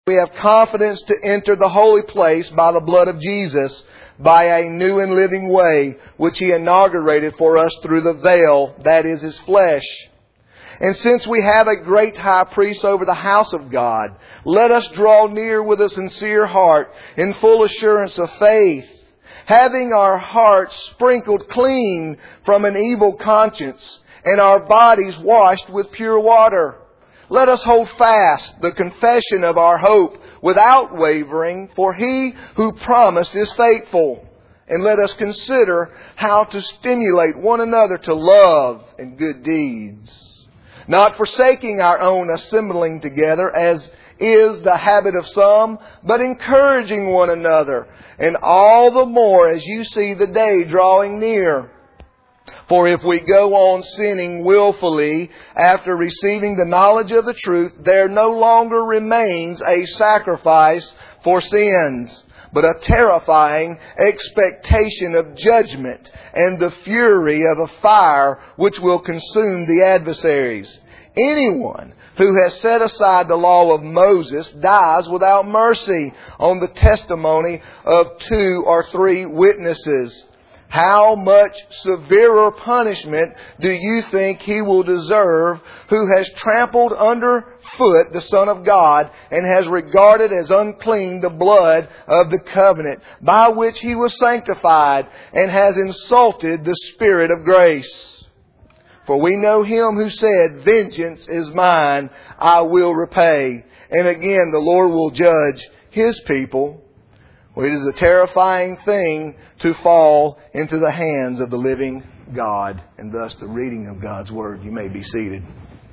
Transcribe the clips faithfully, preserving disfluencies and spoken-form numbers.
We have confidence to enter the holy place by the blood of Jesus, by a new and living way, which He inaugurated for us through the veil, that is His flesh. And since we have a great high priest over the house of God, let us draw near with a sincere heart, in full assurance of faith, having our hearts sprinkled clean from an evil conscience, and our bodies washed with pure water. Let us hold fast the confession of our hope without wavering, for He who promised is faithful. And let us consider how to stimulate one another to love and good deeds, not forsaking our own assembling together, as is the habit of some, but encouraging one another, and all the more as you see the day drawing near. For if we go on sinning willfully after receiving the knowledge of the truth, there no longer remains a sacrifice for sins, but a terrifying expectation of judgment and the fury of a fire which will consume the adversaries. Anyone who has set aside the law of Moses dies without mercy on the testimony of two or three witnesses. How much severer punishment do you think he will deserve who has trampled under foot the Son of God and has regarded as unclean the blood of the covenant by which He was sanctified and has insulted the Spirit of grace? For we know Him who said, "Vengeance is mine, I will repay." And again, the Lord will judge His people. For it is a terrifying thing to fall into the hands of the living God. And thus the reading of God's Word. You may be seated.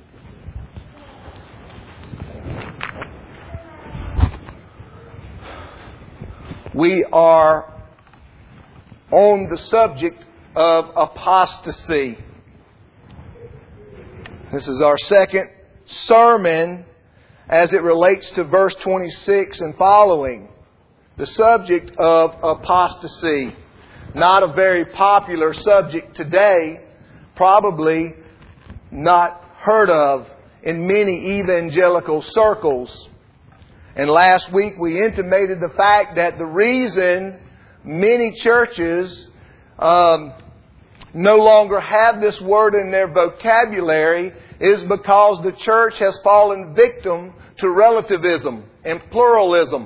We are on the subject of apostasy. This is our second sermon as it relates to verse twenty-six and following. The subject of apostasy. Not a very popular subject today. Probably not heard of in many evangelical circles. And last week we intimated the fact that the reason many churches um, no longer have this word in their vocabulary is because the church has fallen victim to relativism and pluralism.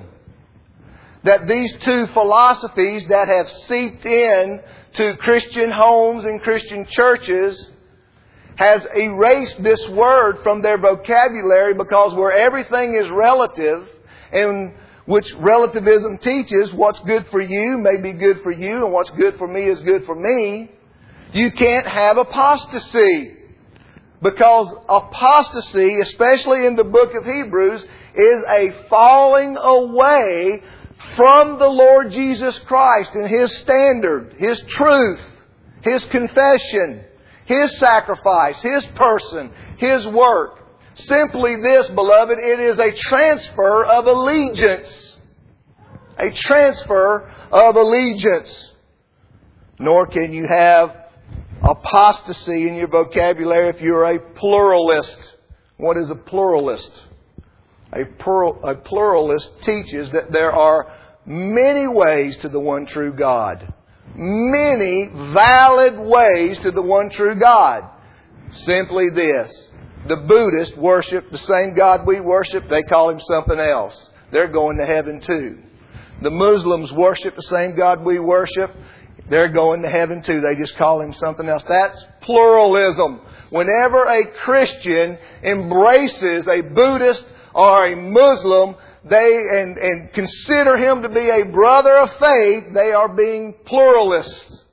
That these two philosophies that have seeped in to Christian homes and Christian churches has erased this word from their vocabulary, because where everything is relative, and which relativism teaches what's good for you may be good for you and what's good for me is good for me, you can't have apostasy. Because apostasy, especially in the book of Hebrews, is a falling away from the Lord Jesus Christ and His standard, His truth, His confession, His sacrifice, His person, His work. Simply this, beloved, it is a transfer of allegiance. A transfer of allegiance. Nor can you have apostasy in your vocabulary if you're a pluralist. What is a pluralist? A, plural, a pluralist teaches that there are many ways to the one true God. Many valid ways to the one true God. Simply this. The Buddhists worship the same God we worship. They call Him something else. They're going to heaven too. The Muslims worship the same God we worship. They're going to heaven too. They just call Him something else. That's pluralism. Whenever a Christian embraces a Buddhist or a Muslim, they and, and consider him to be a brother of faith, they are being pluralists.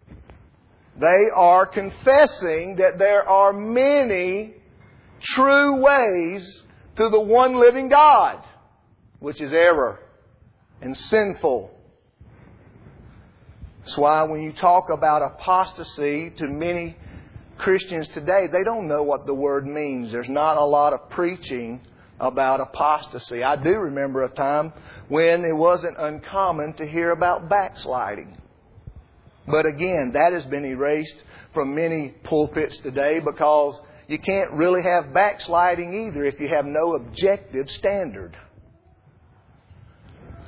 They are confessing that there are many true ways to the one living God, which is error and sinful. That's why when you talk about apostasy to many Christians today, they don't know what the word means. There's not a lot of preaching about apostasy. I do remember a time when it wasn't uncommon to hear about backsliding. But again, that has been erased from many pulpits today, because you can't really have backsliding either if you have no objective standard.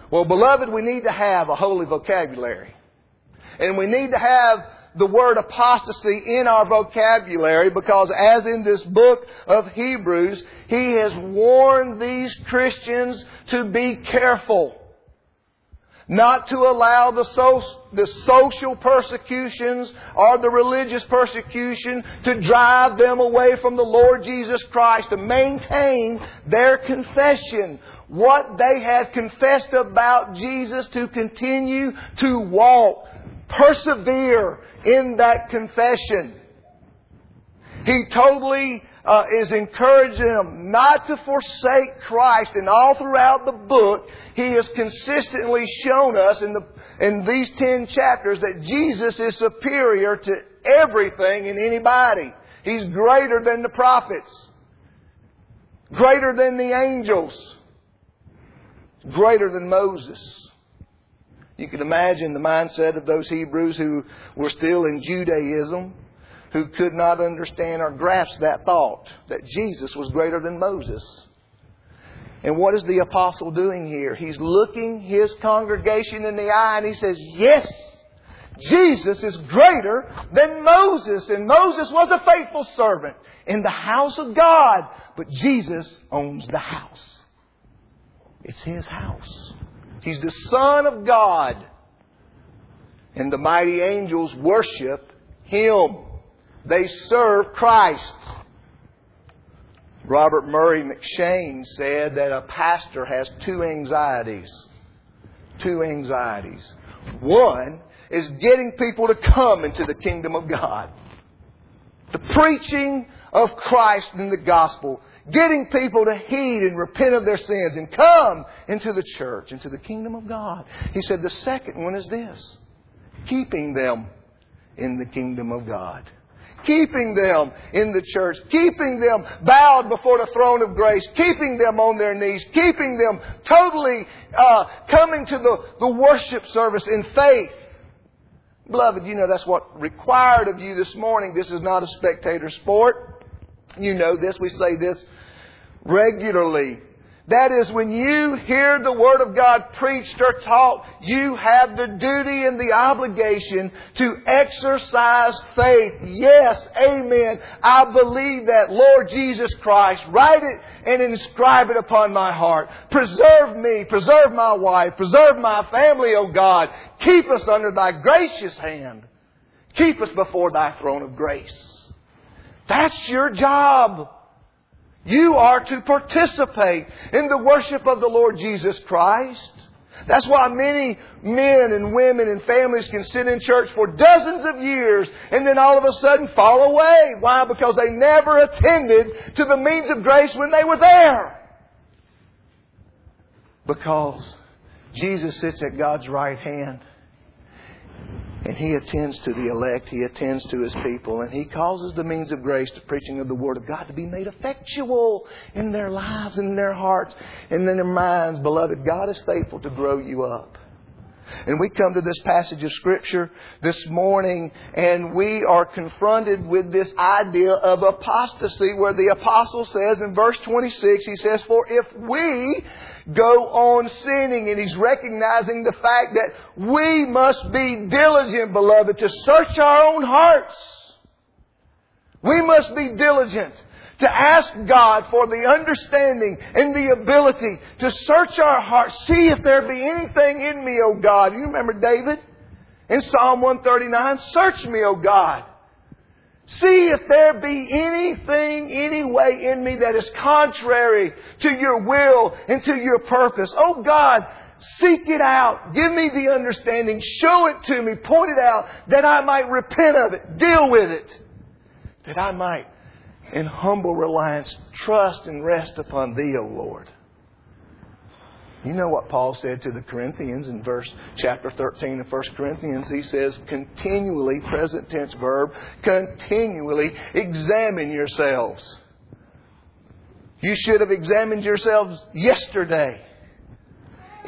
Well, beloved, we need to have a holy vocabulary. And we need to have the word apostasy in our vocabulary, because as in this book of Hebrews, he has warned these Christians to be careful. Not to allow the, so, the social persecutions or the religious persecution to drive them away from the Lord Jesus Christ. To maintain their confession. What they had confessed about Jesus, to continue to walk. Persevere in that confession. He totally uh, is encouraging them not to forsake Christ. And all throughout the book, He has consistently shown us in the in these ten chapters that Jesus is superior to everything and anybody. He's greater than the prophets. Greater than the angels. Greater than Moses. You can imagine the mindset of those Hebrews who were still in Judaism, who could not understand or grasp that thought, that Jesus was greater than Moses. And what is the apostle doing here? He's looking his congregation in the eye and he says, yes, Jesus is greater than Moses. And Moses was a faithful servant in the house of God. But Jesus owns the house. It's His house. He's the Son of God. And the mighty angels worship Him. They serve Christ. Robert Murray McShane said that a pastor has two anxieties. Two anxieties. One is getting people to come into the kingdom of God. The preaching of Christ and the gospel. Getting people to heed and repent of their sins and come into the church, into the kingdom of God. He said the second one is this. Keeping them in the kingdom of God. Keeping them in the church. Keeping them bowed before the throne of grace. Keeping them on their knees. Keeping them totally uh, coming to the, the worship service in faith. Beloved, you know that's what required of you this morning. This is not a spectator sport. You know this. We say this regularly. That is, when you hear the Word of God preached or taught, you have the duty and the obligation to exercise faith. Yes, amen. I believe that, Lord Jesus Christ. Write it and inscribe it upon my heart. Preserve me, preserve my wife, preserve my family, O God. Keep us under Thy gracious hand. Keep us before Thy throne of grace. That's your job. You are to participate in the worship of the Lord Jesus Christ. That's why many men and women and families can sit in church for dozens of years and then all of a sudden fall away. Why? Because they never attended to the means of grace when they were there. Because Jesus sits at God's right hand. And He attends to the elect. He attends to His people. And He causes the means of grace, the preaching of the Word of God, to be made effectual in their lives and in their hearts and in their minds. Beloved, God is faithful to grow you up. And we come to this passage of Scripture this morning and we are confronted with this idea of apostasy, where the Apostle says in verse twenty-six, he says, for if we go on sinning, and he's recognizing the fact that we must be diligent, beloved, to search our own hearts. We must be diligent to ask God for the understanding and the ability to search our hearts. See if there be anything in me, O God. You remember David in Psalm one thirty-nine? Search me, O God. See if there be anything, any way in me that is contrary to Your will and to Your purpose. Oh God, seek it out. Give me the understanding. Show it to me. Point it out that I might repent of it. Deal with it. That I might, in humble reliance, trust and rest upon Thee, O Lord. You know what Paul said to the Corinthians in verse chapter thirteen of First Corinthians. He says, continually, present tense verb, continually examine yourselves. You should have examined yourselves yesterday.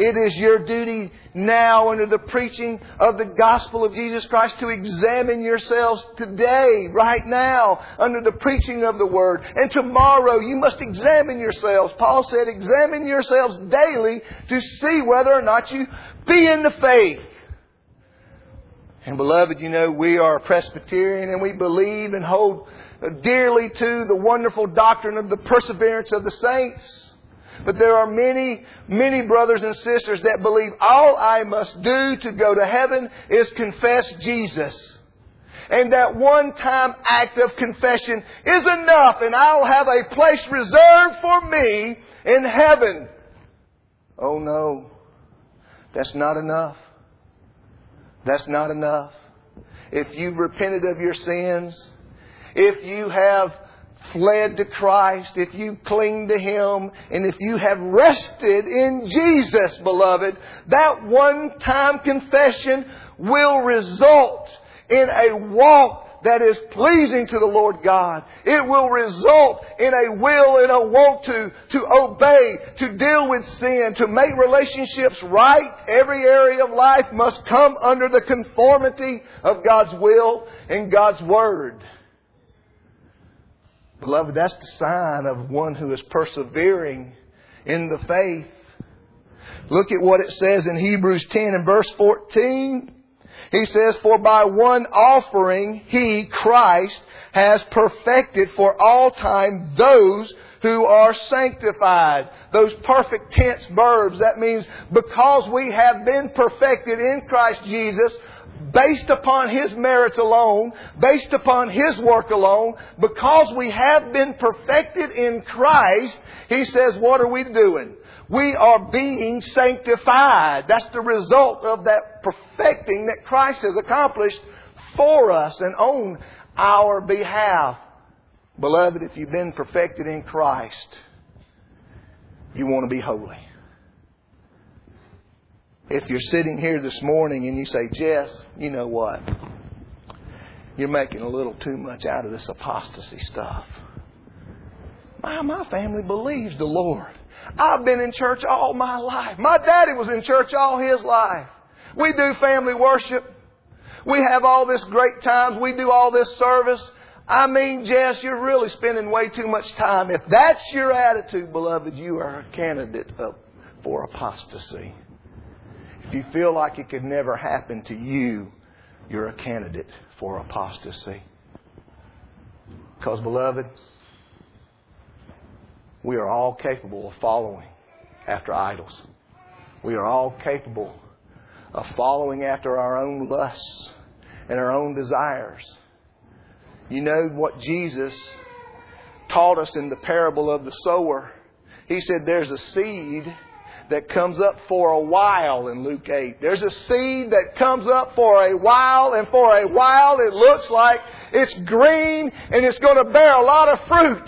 It is your duty now under the preaching of the gospel of Jesus Christ to examine yourselves today, right now, under the preaching of the Word. And tomorrow you must examine yourselves. Paul said, examine yourselves daily to see whether or not you be in the faith. And beloved, you know, we are Presbyterian and we believe and hold dearly to the wonderful doctrine of the perseverance of the saints. But there are many, many brothers and sisters that believe all I must do to go to heaven is confess Jesus. And that one-time act of confession is enough, and I'll have a place reserved for me in heaven. Oh no, that's not enough. That's not enough. If you've repented of your sins, if you have fled to Christ, if you cling to Him, and if you have rested in Jesus, beloved, that one-time confession will result in a walk that is pleasing to the Lord God. It will result in a will and a want to, to obey, to deal with sin, to make relationships right. Every area of life must come under the conformity of God's will and God's Word. Beloved, that's the sign of one who is persevering in the faith. Look at what it says in Hebrews ten and verse fourteen. He says, for by one offering He, Christ, has perfected for all time those who are sanctified. Those perfect tense verbs. That means because we have been perfected in Christ Jesus, based upon His merits alone, based upon His work alone, because we have been perfected in Christ, He says, what are we doing? We are being sanctified. That's the result of that perfecting that Christ has accomplished for us and on our behalf. Beloved, if you've been perfected in Christ, you want to be holy. If you're sitting here this morning and you say, Jess, you know what? You're making a little too much out of this apostasy stuff. My, my family believes the Lord. I've been in church all my life. My daddy was in church all his life. We do family worship. We have all this great times. We do all this service. I mean, Jess, you're really spending way too much time. If that's your attitude, beloved, you are a candidate for apostasy. If you feel like it could never happen to you, you're a candidate for apostasy. Because, beloved, we are all capable of following after idols. We are all capable of following after our own lusts and our own desires. You know what Jesus taught us in the parable of the sower? He said there's a seed that comes up for a while in Luke eight. There's a seed that comes up for a while, and for a while it looks like it's green and it's going to bear a lot of fruit.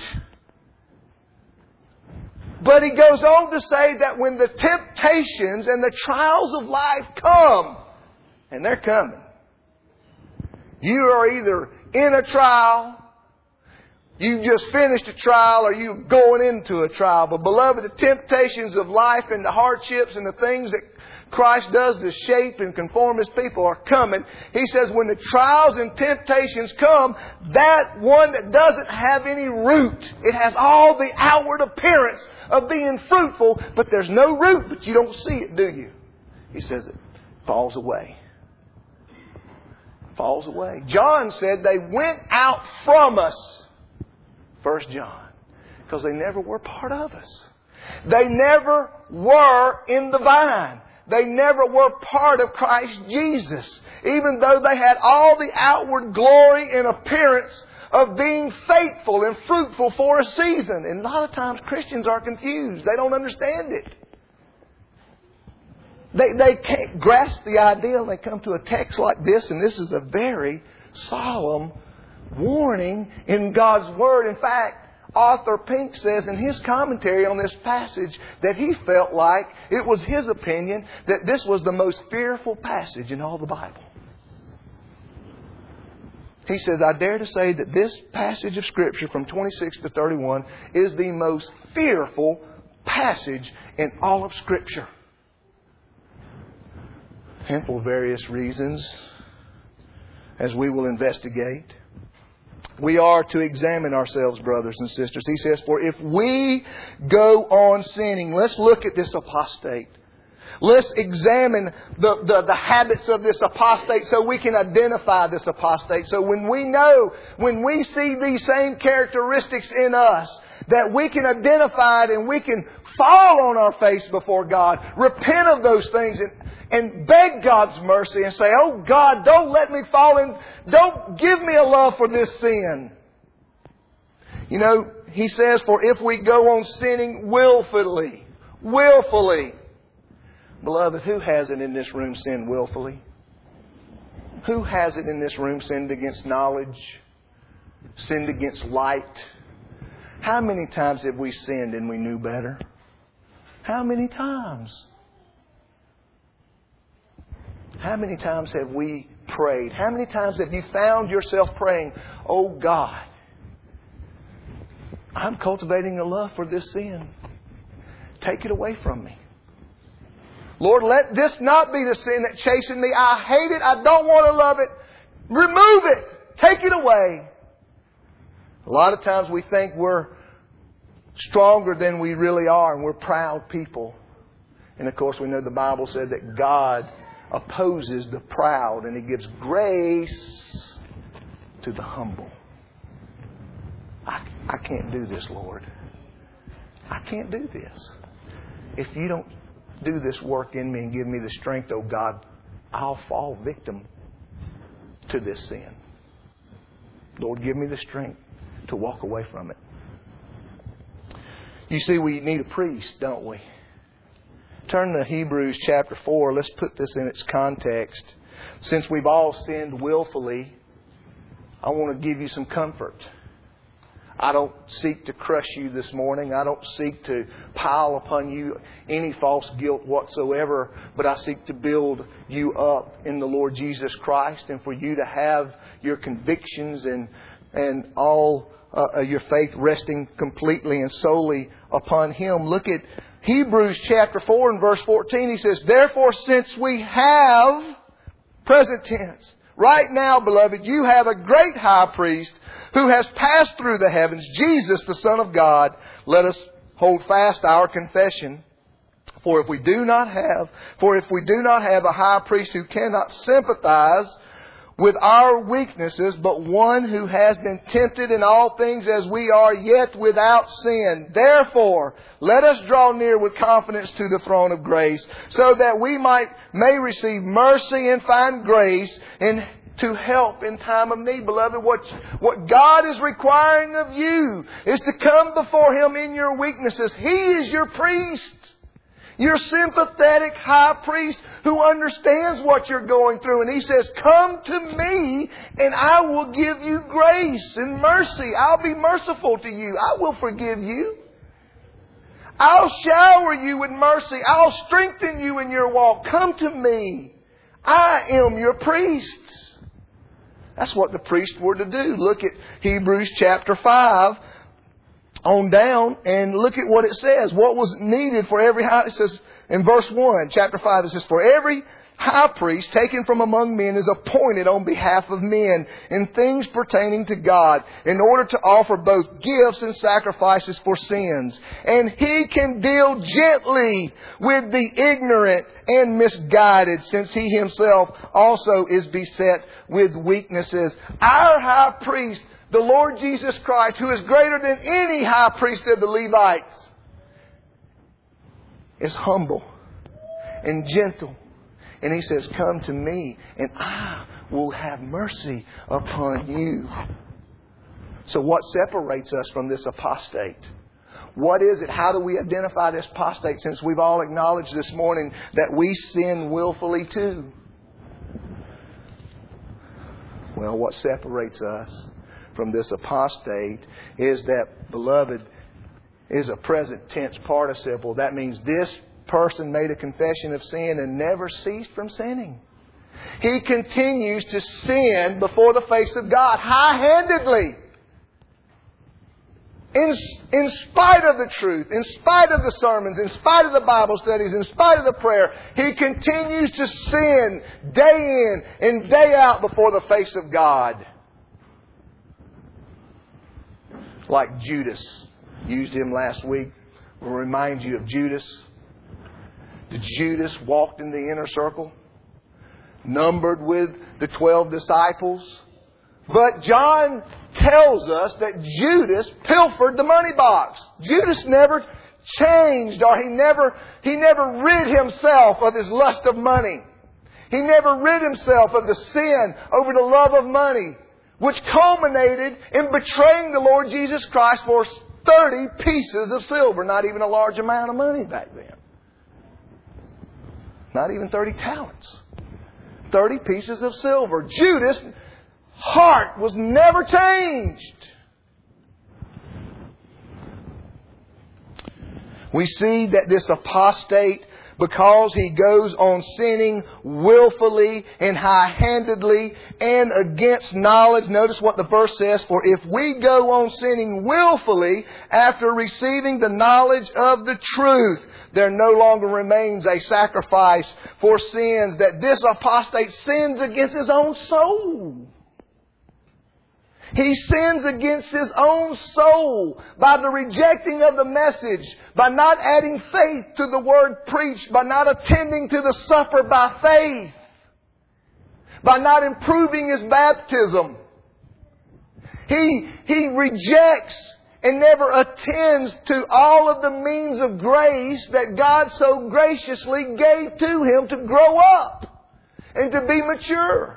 But he goes on to say that when the temptations and the trials of life come, and they're coming, you are either in a trial, you just finished a trial, or you're going into a trial. But beloved, the temptations of life and the hardships and the things that Christ does to shape and conform His people are coming. He says when the trials and temptations come, that one that doesn't have any root, it has all the outward appearance of being fruitful, but there's no root, but you don't see it, do you? He says it falls away. Falls away. John said they went out from us. First John. Because they never were part of us. They never were in the vine. They never were part of Christ Jesus. Even though they had all the outward glory and appearance of being faithful and fruitful for a season. And a lot of times Christians are confused. They don't understand it. They, they can't grasp the idea, and they come to a text like this, and this is a very solemn warning in God's Word. In fact, Arthur Pink says in his commentary on this passage that he felt like it was his opinion that this was the most fearful passage in all the Bible. He says, I dare to say that this passage of Scripture from twenty-six to thirty-one is the most fearful passage in all of Scripture. And for various reasons, as we will investigate, we are to examine ourselves, brothers and sisters. He says, for if we go on sinning, let's look at this apostate. Let's examine the, the, the habits of this apostate so we can identify this apostate. So when we know, when we see these same characteristics in us, that we can identify it and we can fall on our face before God, repent of those things and, and beg God's mercy and say, oh God, don't let me fall in, don't give me a love for this sin. You know, he says, for if we go on sinning willfully, willfully. Beloved, who hasn't in this room sinned willfully? Who hasn't in this room sinned against knowledge? Sinned against light? How many times have we sinned and we knew better? How many times? How many times have we prayed? How many times have you found yourself praying, oh God, I'm cultivating a love for this sin. Take it away from me. Lord, let this not be the sin that chastened me. I hate it. I don't want to love it. Remove it. Take it away. A lot of times we think we're stronger than we really are and we're proud people. And of course we know the Bible said that God opposes the proud and He gives grace to the humble. I, I can't do this, Lord. I can't do this. If you don't do this work in me and give me the strength, oh God, I'll fall victim to this sin. Lord, give me the strength to walk away from it. You see, we need a priest, don't we? Turn to Hebrews chapter four. Let's put this in its context. Since we've all sinned willfully, I want to give you some comfort. I don't seek to crush you this morning. I don't seek to pile upon you any false guilt whatsoever. But I seek to build you up in the Lord Jesus Christ and for you to have your convictions and, and all uh, your faith resting completely and solely upon Him. Look at Hebrews chapter four and verse fourteen. He says, therefore, since we have, present tense, right now, beloved, you have a great high priest who has passed through the heavens, Jesus, the Son of God. Let us hold fast our confession. For if we do not have, for if we do not have a high priest who cannot sympathize with our weaknesses, but one who has been tempted in all things as we are, yet without sin. Therefore, let us draw near with confidence to the throne of grace, so that we might may receive mercy and find grace and to help in time of need. Beloved, what, what God is requiring of you is to come before Him in your weaknesses. He is your priest. Your sympathetic high priest who understands what you're going through. And He says, come to me and I will give you grace and mercy. I'll be merciful to you. I will forgive you. I'll shower you with mercy. I'll strengthen you in your walk. Come to me. I am your priest. That's what the priests were to do. Look at Hebrews chapter five on down and look at what it says. What was needed for every high... It says in verse one, chapter five, it says, for every high priest taken from among men is appointed on behalf of men in things pertaining to God, in order to offer both gifts and sacrifices for sins. And He can deal gently with the ignorant and misguided, since He Himself also is beset with weaknesses. Our high priest, the Lord Jesus Christ, who is greater than any high priest of the Levites, is humble and gentle. And He says, come to me and I will have mercy upon you. So what separates us from this apostate? What is it? How do we identify this apostate, since we've all acknowledged this morning that we sin willfully too? Well, what separates us from this apostate is that, beloved, is a present tense participle. That means this person made a confession of sin and never ceased from sinning. He continues to sin before the face of God high-handedly. In, in spite of the truth, in spite of the sermons, in spite of the Bible studies, in spite of the prayer, he continues to sin day in and day out before the face of God. Like Judas. Used him last week. We'll remind you of Judas. The Judas walked in the inner circle, numbered with the twelve disciples. But John tells us that Judas pilfered the money box. Judas never changed, or he never, he never rid himself of his lust of money. He never rid himself of the sin over the love of money, which culminated in betraying the Lord Jesus Christ for thirty pieces of silver. Not even a large amount of money back then. Not even thirty talents. thirty pieces of silver. Judas' heart was never changed. We see that this apostate, because he goes on sinning willfully and high-handedly and against knowledge. Notice what the verse says. For if we go on sinning willfully after receiving the knowledge of the truth, there no longer remains a sacrifice for sins, that this apostate sins against his own soul. He sins against his own soul by the rejecting of the message, by not adding faith to the word preached, by not attending to the supper by faith, by not improving his baptism. He, he rejects and never attends to all of the means of grace that God so graciously gave to him to grow up and to be mature.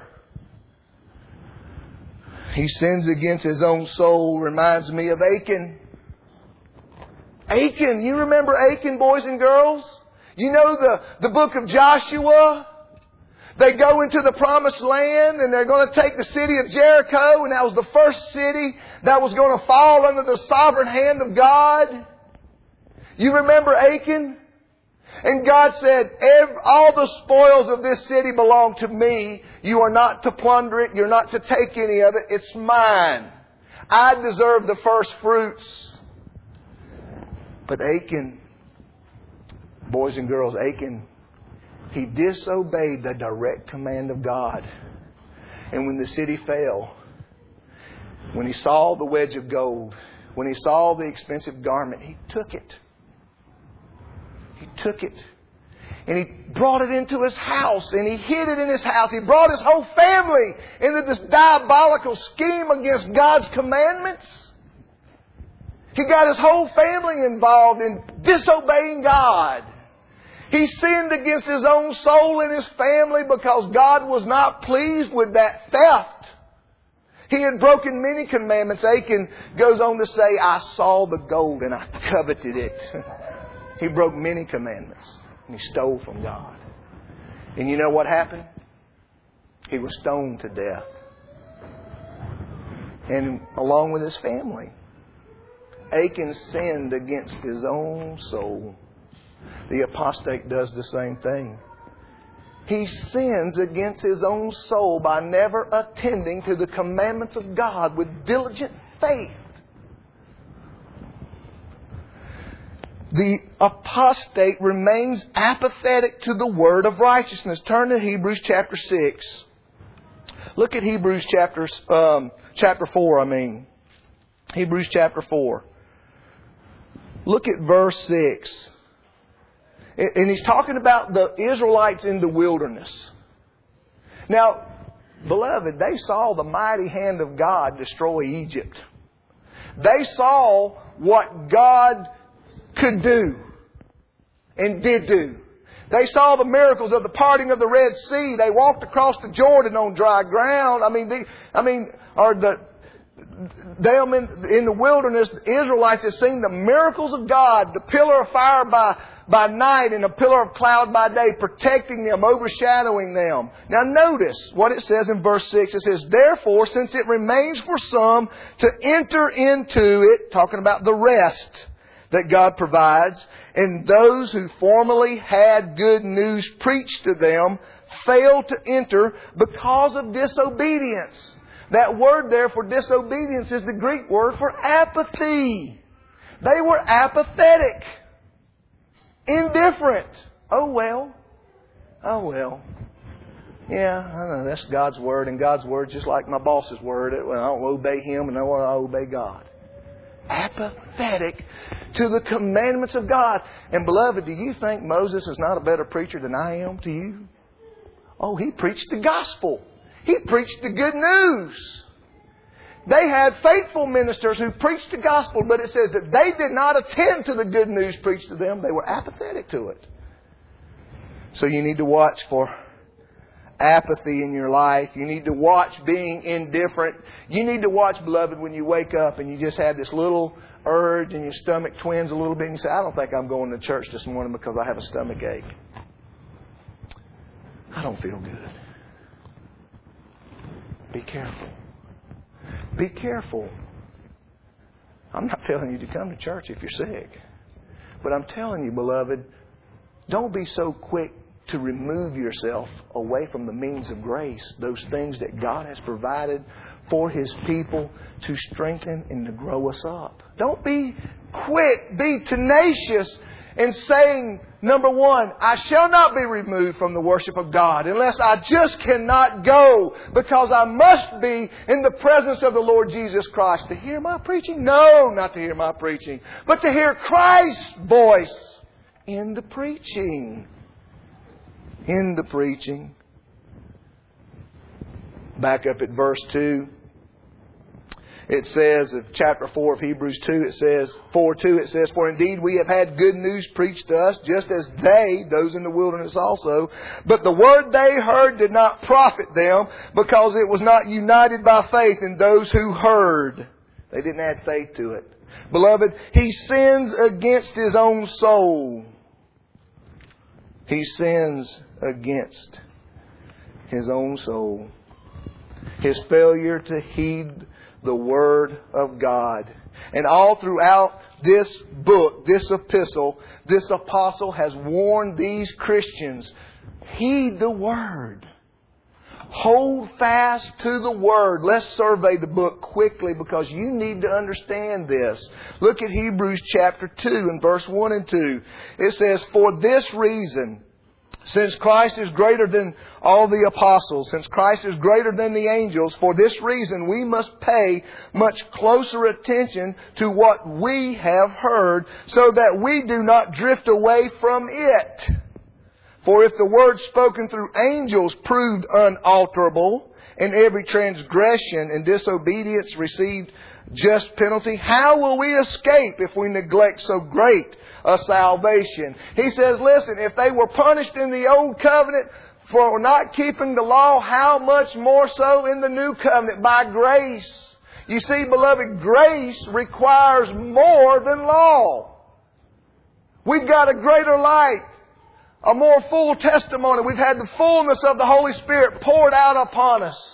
He sins against his own soul. Reminds me of Achan. Achan. You remember Achan, boys and girls? You know the, the book of Joshua? They go into the promised land and they're going to take the city of Jericho. And that was the first city that was going to fall under the sovereign hand of God. You remember Achan? And God said, all the spoils of this city belong to me. You are not to plunder it. You're not to take any of it. It's mine. I deserve the first fruits. But Achan, boys and girls, Achan, he disobeyed the direct command of God. And when the city fell, when he saw the wedge of gold, when he saw the expensive garment, he took it. He took it. And he brought it into his house. And he hid it in his house. He brought his whole family into this diabolical scheme against God's commandments. He got his whole family involved in disobeying God. He sinned against his own soul and his family because God was not pleased with that theft. He had broken many commandments. Achan goes on to say, I saw the gold and I coveted it. He broke many commandments. And he stole from God. And you know what happened? He was stoned to death. And along with his family. Achan sinned against his own soul. The apostate does the same thing. He sins against his own soul by never attending to the commandments of God with diligent faith. The apostate remains apathetic to the word of righteousness. Turn to Hebrews chapter six. Look at Hebrews chapter, um, chapter four, I mean. Hebrews chapter four. Look at verse six. And he's talking about the Israelites in the wilderness. Now, beloved, they saw the mighty hand of God destroy Egypt. They saw what God could do and did do. They saw the miracles of the parting of the Red Sea. They walked across the Jordan on dry ground. I mean, the, I mean, or the them in, in the wilderness, the Israelites had seen the miracles of God, the pillar of fire by by night and a pillar of cloud by day, protecting them, overshadowing them. Now notice what it says in verse six. It says, therefore, since it remains for some to enter into it, talking about the rest that God provides, and those who formerly had good news preached to them failed to enter because of disobedience. That word there for disobedience is the Greek word for apathy. They were apathetic. Indifferent. Oh well. Oh well. Yeah, I know that's God's Word, and God's Word's just like my boss's word. Well, I don't obey him, and I want to obey God. Apathetic to the commandments of God. And beloved, do you think Moses is not a better preacher than I am to you? Oh, he preached the gospel. He preached the good news. They had faithful ministers who preached the gospel, but it says that they did not attend to the good news preached to them. They were apathetic to it. So you need to watch for apathy in your life. You need to watch being indifferent. You need to watch, beloved, when you wake up and you just have this little urge and your stomach twins a little bit and you say, I don't think I'm going to church this morning because I have a stomach ache. I don't feel good. Be careful. Be careful. I'm not telling you to come to church if you're sick. But I'm telling you, beloved, don't be so quick to remove yourself away from the means of grace, those things that God has provided for His people to strengthen and to grow us up. Don't be quick, be tenacious in saying, number one, I shall not be removed from the worship of God unless I just cannot go because I must be in the presence of the Lord Jesus Christ. To hear my preaching? No, not to hear my preaching, but to hear Christ's voice in the preaching. In the preaching. Back up at verse two. It says, in chapter four of Hebrews two, it says, four two, it says, For indeed we have had good news preached to us, just as they, those in the wilderness also. But the word they heard did not profit them, because it was not united by faith in those who heard. They didn't add faith to it. Beloved, he sins against his own soul. He sins against his own soul. His failure to heed the Word of God. And all throughout this book, this epistle, this apostle has warned these Christians, heed the Word. Hold fast to the Word. Let's survey the book quickly because you need to understand this. Look at Hebrews chapter two and verse one and two. It says, For this reason, since Christ is greater than all the apostles, since Christ is greater than the angels, for this reason we must pay much closer attention to what we have heard, so that we do not drift away from it. For if the word spoken through angels proved unalterable, and every transgression and disobedience received just penalty, how will we escape if we neglect so great a salvation? He says, listen, if they were punished in the old covenant for not keeping the law, how much more so in the new covenant by grace? You see, beloved, grace requires more than law. We've got a greater light, a more full testimony. We've had the fullness of the Holy Spirit poured out upon us.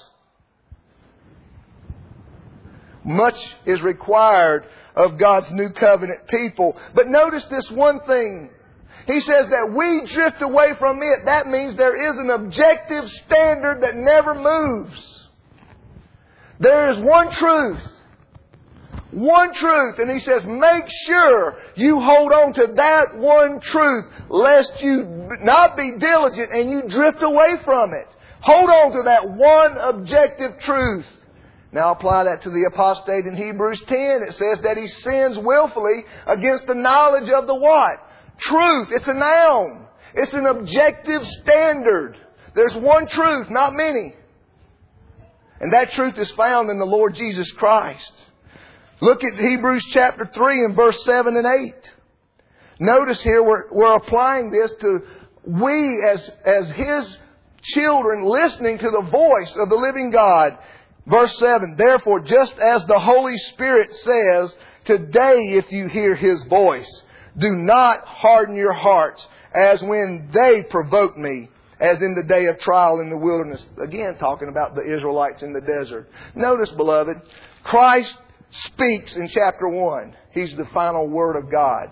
Much is required of God's new covenant people. But notice this one thing. He says that we drift away from it. That means there is an objective standard that never moves. There is one truth. One truth. And he says, make sure you hold on to that one truth, lest you not be diligent and you drift away from it. Hold on to that one objective truth. Now apply that to the apostate in Hebrews ten. It says that he sins willfully against the knowledge of the what? Truth. It's a noun. It's an objective standard. There's one truth, not many. And that truth is found in the Lord Jesus Christ. Look at Hebrews chapter three and verse seven and eight. Notice here we're, we're applying this to we as, as His children listening to the voice of the living God. Verse seven, Therefore, just as the Holy Spirit says, Today if you hear His voice, do not harden your hearts as when they provoked me, as in the day of trial in the wilderness. Again, talking about the Israelites in the desert. Notice, beloved, Christ speaks in chapter one. He's the final word of God.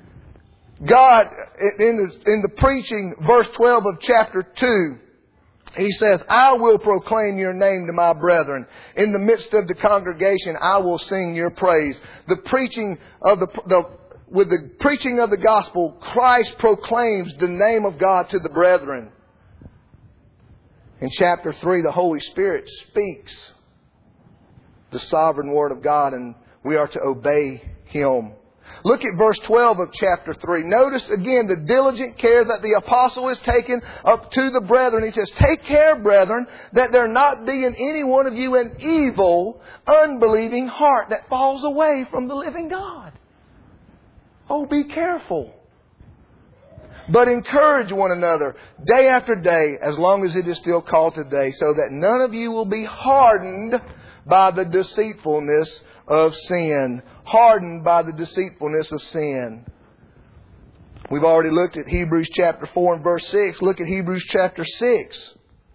God, in the, in the preaching, verse twelve of chapter two, He says, I will proclaim your name to my brethren. In the midst of the congregation, I will sing your praise. The preaching of the, the with the preaching of the gospel, Christ proclaims the name of God to the brethren. In chapter three, the Holy Spirit speaks the sovereign word of God, and we are to obey Him. Look at verse twelve of chapter three. Notice again the diligent care that the apostle is taking up to the brethren. He says, take care, brethren, that there not be in any one of you an evil, unbelieving heart that falls away from the living God. Oh, be careful. But encourage one another day after day, as long as it is still called today, so that none of you will be hardened by the deceitfulness of sin. Hardened by the deceitfulness of sin. We've already looked at Hebrews chapter four and verse six. Look at Hebrews chapter six.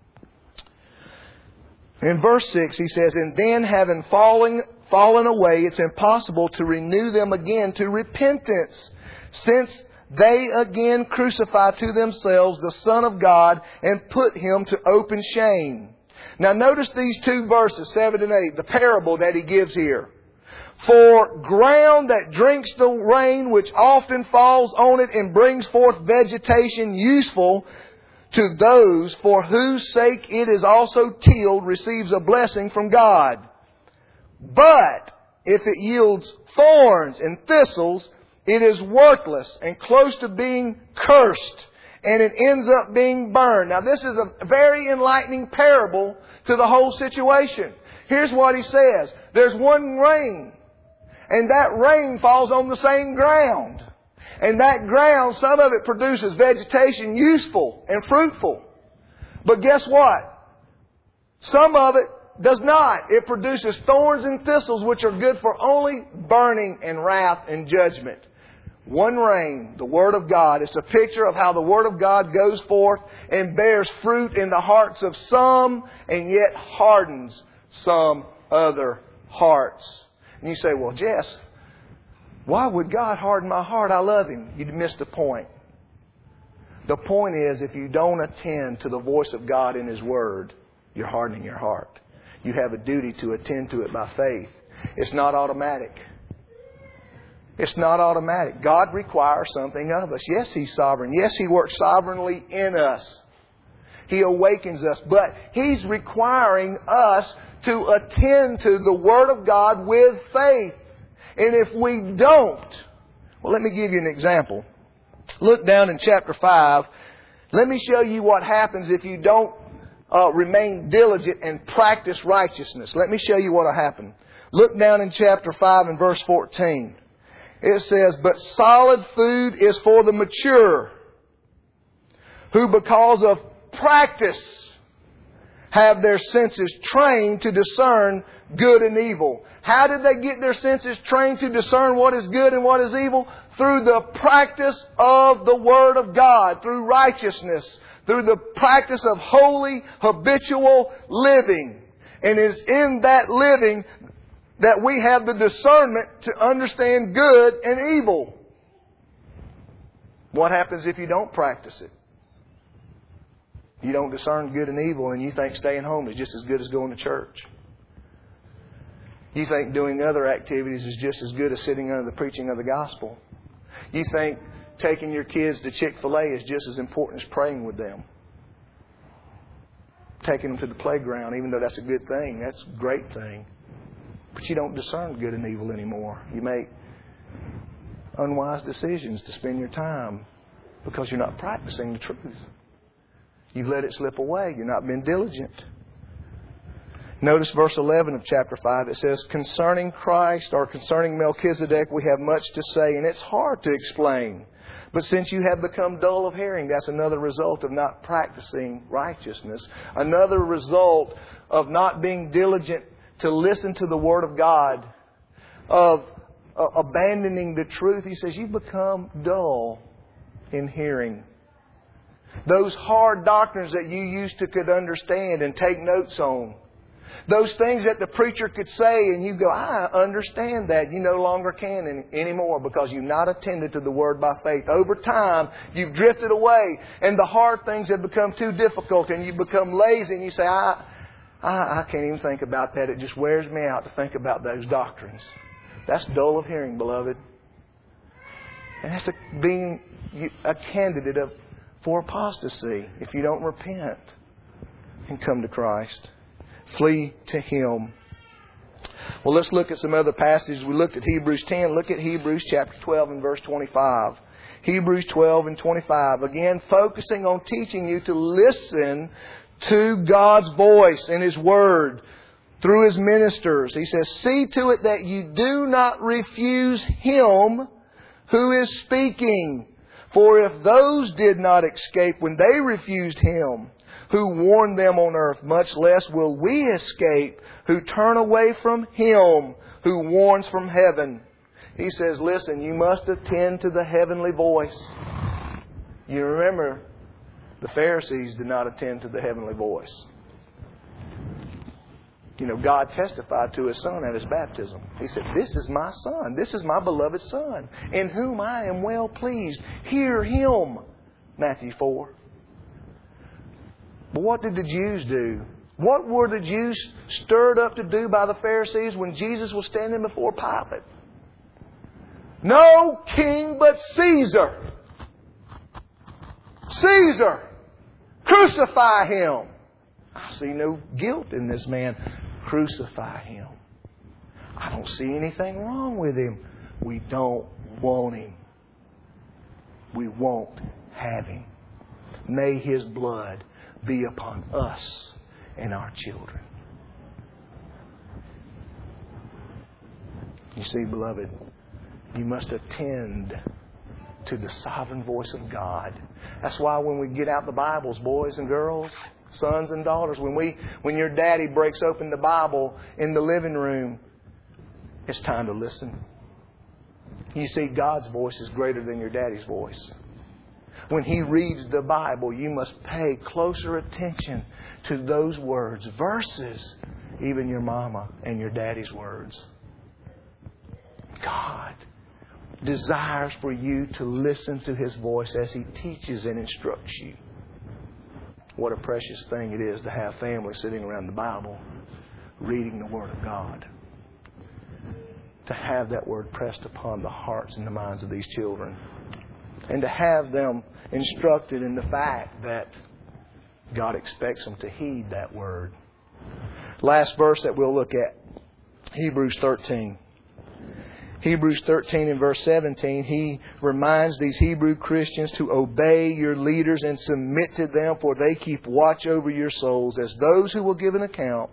In verse six he says, and then having fallen, fallen away, it's impossible to renew them again to repentance, since they again crucify to themselves the Son of God and put Him to open shame. Now notice these two verses, seven and eight, the parable that he gives here. For ground that drinks the rain which often falls on it and brings forth vegetation useful to those for whose sake it is also tilled receives a blessing from God. But if it yields thorns and thistles, it is worthless and close to being cursed, and it ends up being burned. Now this is a very enlightening parable to the whole situation. Here's what he says. There's one rain, and that rain falls on the same ground. And that ground, some of it produces vegetation useful and fruitful. But guess what? Some of it does not. It produces thorns and thistles, which are good for only burning and wrath and judgment. One rain, the Word of God. It's a picture of how the Word of God goes forth and bears fruit in the hearts of some and yet hardens some other hearts. And you say, well, Jess, why would God harden my heart? I love Him. You'd miss the point. The point is, if you don't attend to the voice of God in His Word, you're hardening your heart. You have a duty to attend to it by faith. It's not automatic. It's not automatic. God requires something of us. Yes, He's sovereign. Yes, He works sovereignly in us. He awakens us. But He's requiring us to attend to the Word of God with faith. And if we don't, well, let me give you an example. Look down in chapter five. Let me show you what happens if you don't uh, remain diligent and practice righteousness. Let me show you what will happen. Look down in chapter five and verse fourteen. It says, but solid food is for the mature, who because of practice have their senses trained to discern good and evil. How did they get their senses trained to discern what is good and what is evil? Through the practice of the Word of God, through righteousness, through the practice of holy, habitual living. And it's in that living that we have the discernment to understand good and evil. What happens if you don't practice it? You don't discern good and evil, and you think staying home is just as good as going to church. You think doing other activities is just as good as sitting under the preaching of the gospel. You think taking your kids to Chick-fil-A is just as important as praying with them. Taking them to the playground, even though that's a good thing, that's a great thing. But you don't discern good and evil anymore. You make unwise decisions to spend your time because you're not practicing the truth. You've let it slip away. You've not been diligent. Notice verse eleven of chapter five. It says, concerning Christ or concerning Melchizedek, we have much to say, and it's hard to explain. But since you have become dull of hearing, that's another result of not practicing righteousness. Another result of not being diligent to listen to the Word of God, of uh, abandoning the truth. He says, you've become dull in hearing. Those hard doctrines that you used to could understand and take notes on. Those things that the preacher could say and you go, I understand that. You no longer can any, anymore because you've not attended to the Word by faith. Over time, you've drifted away and the hard things have become too difficult and you've become lazy and you say, I, I, I can't even think about that. It just wears me out to think about those doctrines. That's dull of hearing, beloved. And that's a, being a candidate of, for apostasy if you don't repent and come to Christ. Flee to Him. Well, let's look at some other passages. We looked at Hebrews ten. Look at Hebrews chapter twelve and verse twenty-five. Hebrews twelve and twenty-five. Again, focusing on teaching you to listen to God's voice and His Word through His ministers. He says, see to it that you do not refuse Him who is speaking. For if those did not escape when they refused Him who warned them on earth, much less will we escape who turn away from Him who warns from heaven. He says, listen, you must attend to the heavenly voice. You remember, the Pharisees did not attend to the heavenly voice. You know, God testified to His Son at His baptism. He said, this is my Son. This is my beloved Son, in whom I am well pleased. Hear Him. Matthew four. But what did the Jews do? What were the Jews stirred up to do by the Pharisees when Jesus was standing before Pilate? No king but Caesar. Caesar. Crucify Him. I see no guilt in this man. Crucify Him. I don't see anything wrong with Him. We don't want Him. We won't have Him. May His blood be upon us and our children. You see, beloved, you must attend to the sovereign voice of God. That's why when we get out the Bibles, boys and girls, sons and daughters, when we, when your daddy breaks open the Bible in the living room, it's time to listen. You see, God's voice is greater than your daddy's voice. When He reads the Bible, you must pay closer attention to those words, verses, even your mama and your daddy's words. God desires for you to listen to His voice as He teaches and instructs you. What a precious thing it is to have family sitting around the Bible, reading the Word of God. To have that Word pressed upon the hearts and the minds of these children. And to have them instructed in the fact that God expects them to heed that Word. Last verse that we'll look at, Hebrews thirteen. Hebrews thirteen and verse seventeen, he reminds these Hebrew Christians to obey your leaders and submit to them, for they keep watch over your souls as those who will give an account.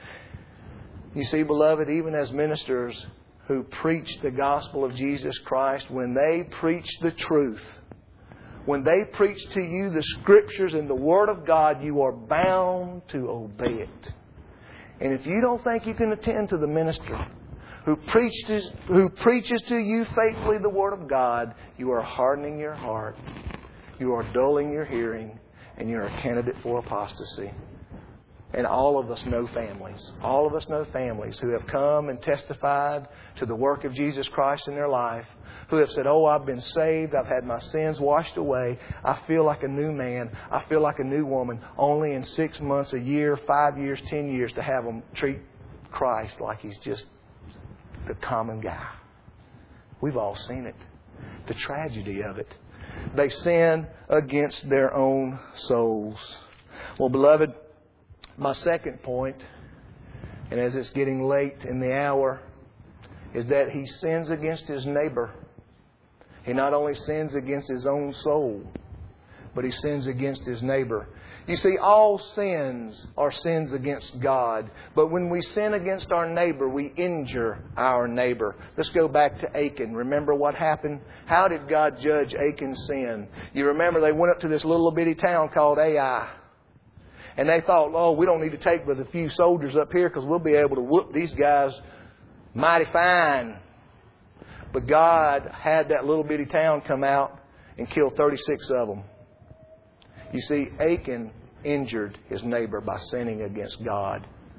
You see, beloved, even as ministers who preach the gospel of Jesus Christ, when they preach the truth, when they preach to you the Scriptures and the Word of God, you are bound to obey it. And if you don't think you can attend to the minister who preaches, who preaches to you faithfully the Word of God, you are hardening your heart, you are dulling your hearing, and you're a candidate for apostasy. And all of us know families. All of us know families who have come and testified to the work of Jesus Christ in their life, who have said, oh, I've been saved, I've had my sins washed away, I feel like a new man, I feel like a new woman, only in six months, a year, five years, ten years to have them treat Christ like He's just the common guy. We've all seen it. The tragedy of it. They sin against their own souls. Well, beloved, my second point, and as it's getting late in the hour, is that he sins against his neighbor. He not only sins against his own soul, but he sins against his neighbor. You see, all sins are sins against God. But when we sin against our neighbor, we injure our neighbor. Let's go back to Achan. Remember what happened? How did God judge Achan's sin? You remember they went up to this little bitty town called Ai. And they thought, oh, we don't need to take but a few soldiers up here because we'll be able to whoop these guys mighty fine. But God had that little bitty town come out and kill thirty-six of them. You see, Achan injured his neighbor by sinning against God.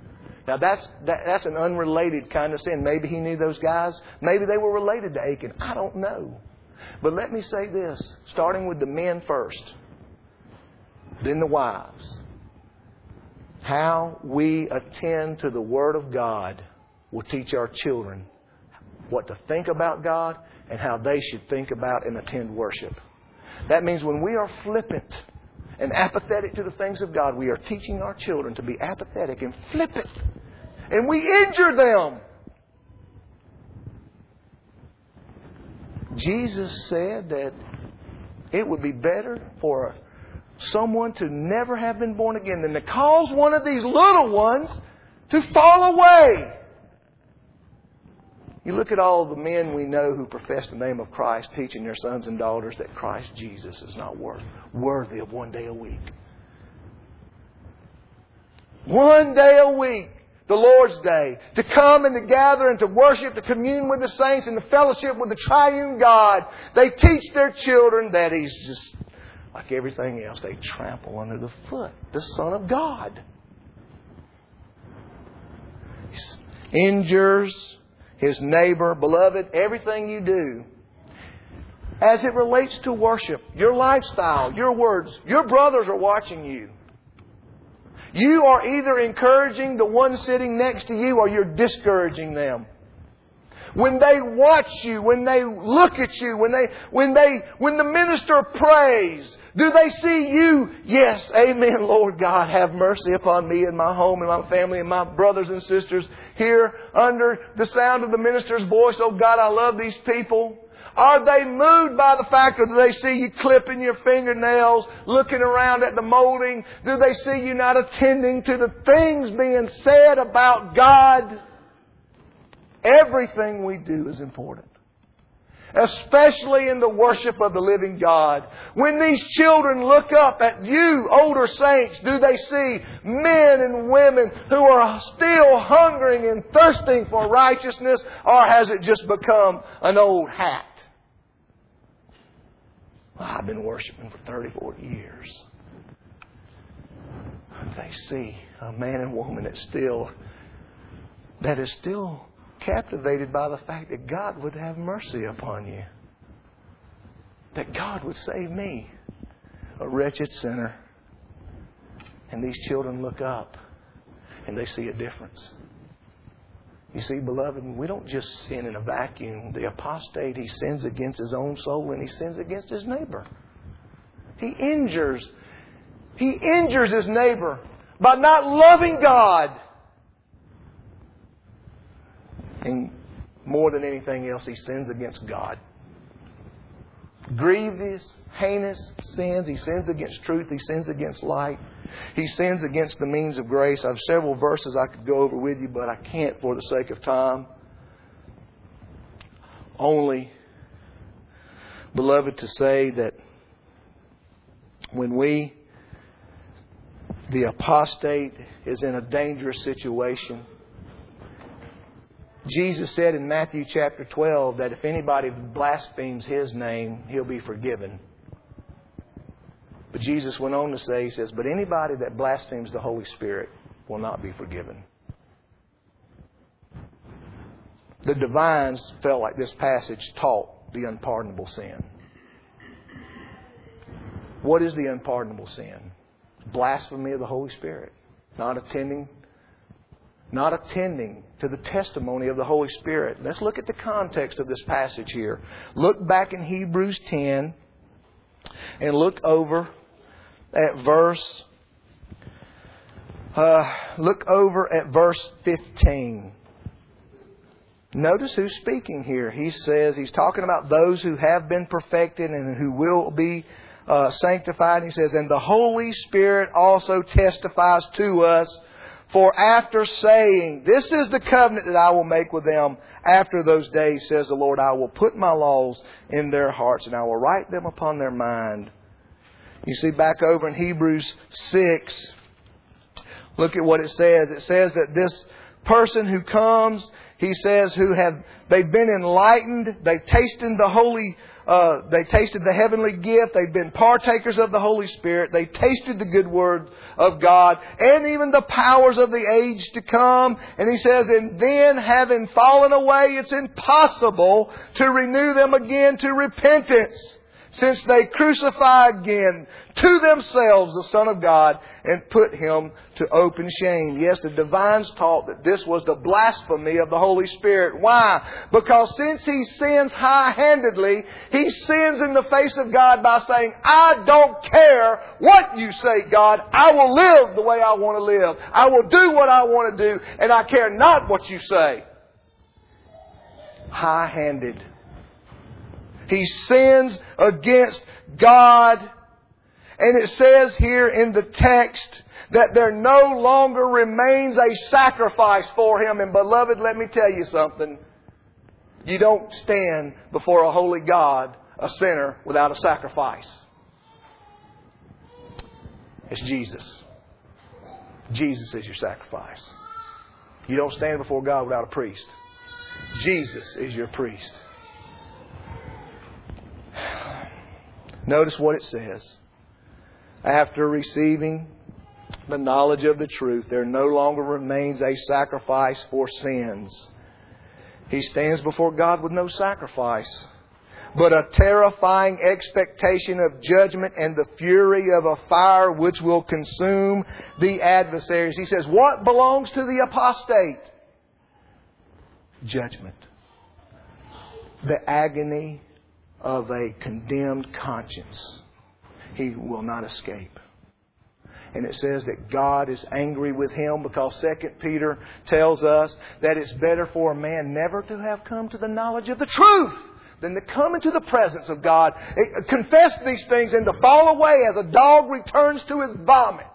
Now that's that, that's an unrelated kind of sin. Maybe he knew those guys. Maybe they were related to Achan. I don't know. But let me say this, starting with the men first, then the wives. How we attend to the Word of God will teach our children what to think about God and how they should think about and attend worship. That means when we are flippant and apathetic to the things of God, we are teaching our children to be apathetic and flippant. And we injure them. Jesus said that it would be better for someone to never have been born again than to cause one of these little ones to fall away. You look at all the men we know who profess the name of Christ teaching their sons and daughters that Christ Jesus is not worth, worthy of one day a week. One day a week, the Lord's Day, to come and to gather and to worship, to commune with the saints and to fellowship with the triune God. They teach their children that He's just like everything else. They trample under the foot the Son of God. He injures his neighbor. Beloved, everything you do, as it relates to worship, your lifestyle, your words, your brothers are watching you. You are either encouraging the one sitting next to you or you're discouraging them. When they watch you, when they look at you, when they, when they, when the minister prays, do they see you? Yes, amen, Lord God, have mercy upon me and my home and my family and my brothers and sisters here under the sound of the minister's voice. Oh God, I love these people. Are they moved by the fact that they see you clipping your fingernails, looking around at the molding? Do they see you not attending to the things being said about God? Everything we do is important. Especially in the worship of the living God. When these children look up at you, older saints, do they see men and women who are still hungering and thirsting for righteousness? Or has it just become an old hat? Well, I've been worshiping for thirty, forty years. And they see a man and woman that still, that is still captivated by the fact that God would have mercy upon you. That God would save me, a wretched sinner. And these children look up and they see a difference. You see, beloved, we don't just sin in a vacuum. The apostate, he sins against his own soul and he sins against his neighbor. He injures. He injures his neighbor by not loving God. And more than anything else, he sins against God. Grievous, heinous sins. He sins against truth. He sins against light. He sins against the means of grace. I have several verses I could go over with you, but I can't for the sake of time. Only, beloved, to say that when we, the apostate, is in a dangerous situation, Jesus said in Matthew chapter twelve that if anybody blasphemes His name, he'll be forgiven. But Jesus went on to say, He says, but anybody that blasphemes the Holy Spirit will not be forgiven. The divines felt like this passage taught the unpardonable sin. What is the unpardonable sin? Blasphemy of the Holy Spirit. Not attending Not attending to the testimony of the Holy Spirit. Let's look at the context of this passage here. Look back in Hebrews ten and look over at verse uh, look over at verse fifteen. Notice who's speaking here. He says, he's talking about those who have been perfected and who will be uh, sanctified. He says, and the Holy Spirit also testifies to us. For after saying, this is the covenant that I will make with them after those days, says the Lord, I will put my laws in their hearts and I will write them upon their mind. You see, back over in Hebrews six, look at what it says. It says that this person who comes, he says, who have, they've been enlightened, they've tasted the Holy uh, they tasted the heavenly gift. They've been partakers of the Holy Spirit. They tasted the good Word of God and even the powers of the age to come. And He says, and then having fallen away, it's impossible to renew them again to repentance, since they crucify again to themselves the Son of God and put Him to open shame. Yes, the divines taught that this was the blasphemy of the Holy Spirit. Why? Because since He sins high-handedly, He sins in the face of God by saying, I don't care what you say, God. I will live the way I want to live. I will do what I want to do, and I care not what you say. High-handed. He sins against God. And it says here in the text that there no longer remains a sacrifice for Him. And beloved, let me tell you something. You don't stand before a holy God, a sinner, without a sacrifice. It's Jesus. Jesus is your sacrifice. You don't stand before God without a priest. Jesus is your priest. Notice what it says. After receiving the knowledge of the truth, there no longer remains a sacrifice for sins. He stands before God with no sacrifice, but a terrifying expectation of judgment and the fury of a fire which will consume the adversaries. He says, what belongs to the apostate? Judgment. The agony of a condemned conscience. He will not escape. And it says that God is angry with him because Second Peter tells us that it's better for a man never to have come to the knowledge of the truth than to come into the presence of God, confess these things, and to fall away as a dog returns to his vomit.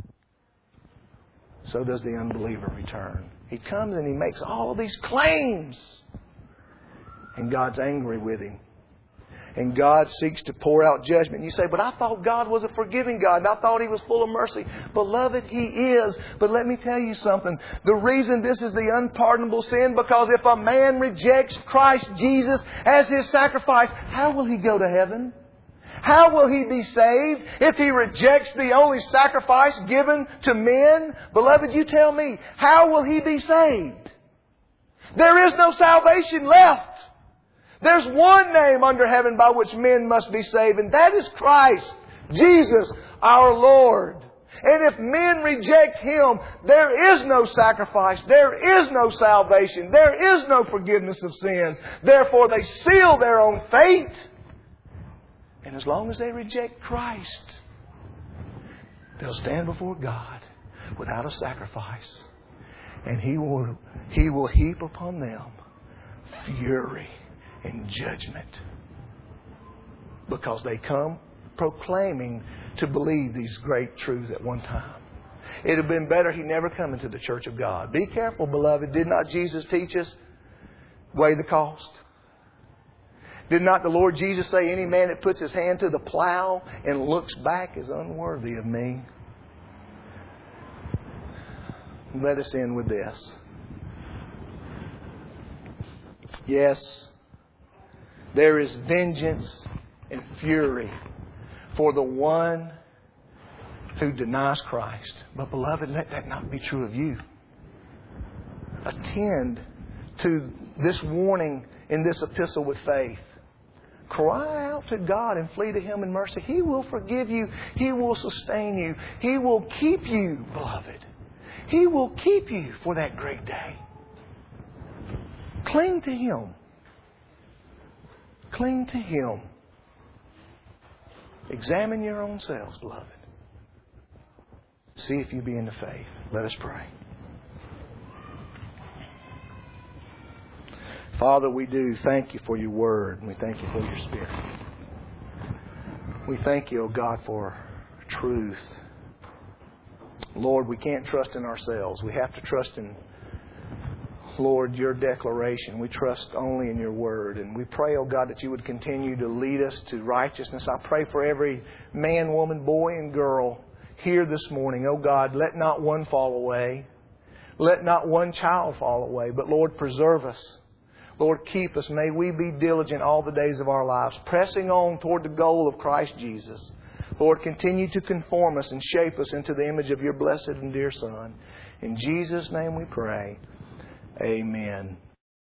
So does the unbeliever return. He comes and he makes all of these claims. And God's angry with him. And God seeks to pour out judgment. And you say, but I thought God was a forgiving God. And I thought He was full of mercy. Beloved, He is. But let me tell you something. The reason this is the unpardonable sin, because if a man rejects Christ Jesus as his sacrifice, how will he go to heaven? How will he be saved if he rejects the only sacrifice given to men? Beloved, you tell me, how will he be saved? There is no salvation left. There's one name under heaven by which men must be saved, and that is Christ, Jesus, our Lord. And if men reject Him, there is no sacrifice, there is no salvation, there is no forgiveness of sins. Therefore, they seal their own fate. And as long as they reject Christ, they'll stand before God without a sacrifice. And He will, He will heap upon them fury and judgment, because they come proclaiming to believe these great truths at one time. It would have been better He never come into the church of God. Be careful, beloved. Did not Jesus teach us, weigh the cost? Did not the Lord Jesus say, any man that puts his hand to the plow and looks back is unworthy of me? Let us end with this. Yes, there is vengeance and fury for the one who denies Christ. But beloved, let that not be true of you. Attend to this warning in this epistle with faith. Cry out to God and flee to Him in mercy. He will forgive you. He will sustain you. He will keep you, beloved. He will keep you for that great day. Cling to Him. Cling to Him. Examine your own selves, beloved. See if you be in the faith. Let us pray. Father, we do thank You for Your Word, and we thank You for Your Spirit. We thank You, O God, for truth. Lord, we can't trust in ourselves. We have to trust in, Lord, Your declaration. We trust only in Your Word. And we pray, oh God, that You would continue to lead us to righteousness. I pray for every man, woman, boy, and girl here this morning. Oh God, let not one fall away. Let not one child fall away. But Lord, preserve us. Lord, keep us. May we be diligent all the days of our lives, pressing on toward the goal of Christ Jesus. Lord, continue to conform us and shape us into the image of Your blessed and dear Son. In Jesus' name we pray. Amen.